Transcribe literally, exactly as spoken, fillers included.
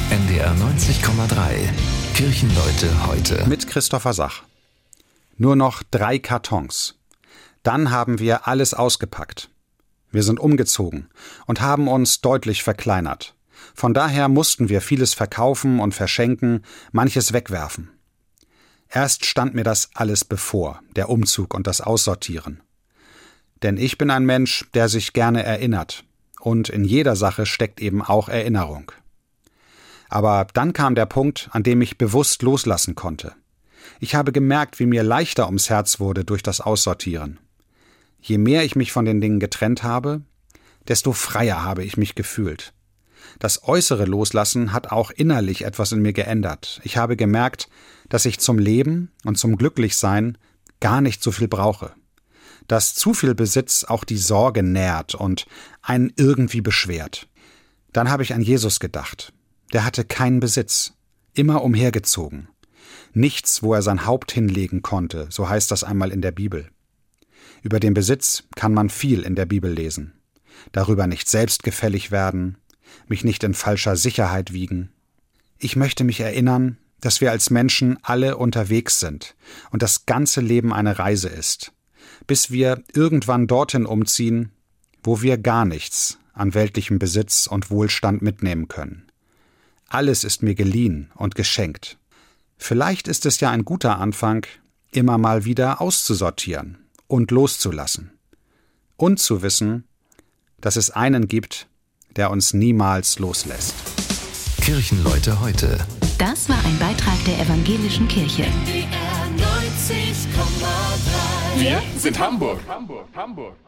N D R neunzig Komma drei. Kirchenleute heute. Mit Christopher Sach. Nur noch drei Kartons. Dann haben wir alles ausgepackt. Wir sind umgezogen und haben uns deutlich verkleinert. Von daher mussten wir vieles verkaufen und verschenken, manches wegwerfen. Erst stand mir das alles bevor, der Umzug und das Aussortieren. Denn ich bin ein Mensch, der sich gerne erinnert. Und in jeder Sache steckt eben auch Erinnerung. Aber dann kam der Punkt, an dem ich bewusst loslassen konnte. Ich habe gemerkt, wie mir leichter ums Herz wurde durch das Aussortieren. Je mehr ich mich von den Dingen getrennt habe, desto freier habe ich mich gefühlt. Das äußere Loslassen hat auch innerlich etwas in mir geändert. Ich habe gemerkt, dass ich zum Leben und zum Glücklichsein gar nicht so viel brauche. Dass zu viel Besitz auch die Sorge nährt und einen irgendwie beschwert. Dann habe ich an Jesus gedacht. Der hatte keinen Besitz, immer umhergezogen. Nichts, wo er sein Haupt hinlegen konnte, so heißt das einmal in der Bibel. Über den Besitz kann man viel in der Bibel lesen. Darüber nicht selbstgefällig werden, mich nicht in falscher Sicherheit wiegen. Ich möchte mich erinnern, dass wir als Menschen alle unterwegs sind und das ganze Leben eine Reise ist, bis wir irgendwann dorthin umziehen, wo wir gar nichts an weltlichem Besitz und Wohlstand mitnehmen können. Alles ist mir geliehen und geschenkt. Vielleicht ist es ja ein guter Anfang, immer mal wieder auszusortieren und loszulassen. Und zu wissen, dass es einen gibt, der uns niemals loslässt. Kirchenleute heute. Das war ein Beitrag der Evangelischen Kirche. N D R neunzig Komma drei. Wir sind Hamburg. Hamburg, Hamburg.